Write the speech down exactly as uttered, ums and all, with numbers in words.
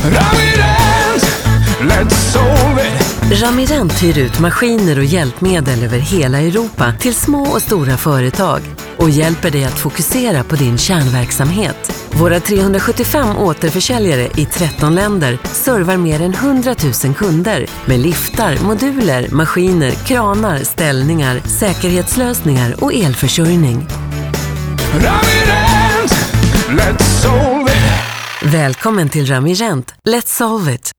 Ramirent, let's solve it. Ramirent hyr ut maskiner och hjälpmedel över hela Europa till små och stora företag och hjälper dig att fokusera på din kärnverksamhet. Våra trehundrasjuttiofem återförsäljare i tretton länder servar mer än hundra tusen kunder med liftar, moduler, maskiner, kranar, ställningar, säkerhetslösningar och elförsörjning. Ramirent, let's solve it. Välkommen till Ramirent. Let's solve it.